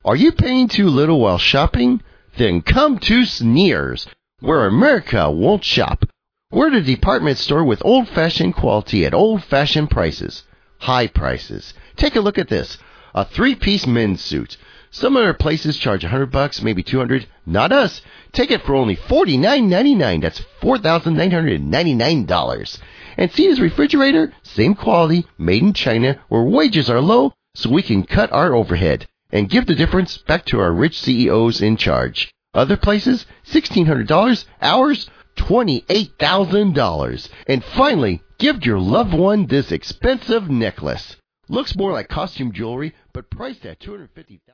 Are you paying too little while shopping? Then come to Sneers, where America won't shop. We're the department store with old-fashioned quality at old-fashioned prices. High prices. Take a look at this. A 3-piece men's suit. Some other places charge $100, maybe $200. Not us. Take it for only $49.99. That's $4,999. And see this refrigerator? Same quality, made in China, where wages are low, so we can cut our overhead and give the difference back to our rich CEOs in charge. Other places, $1,600. Ours, $28,000. And finally, give your loved one this expensive necklace. Looks more like costume jewelry, but priced at $250,000.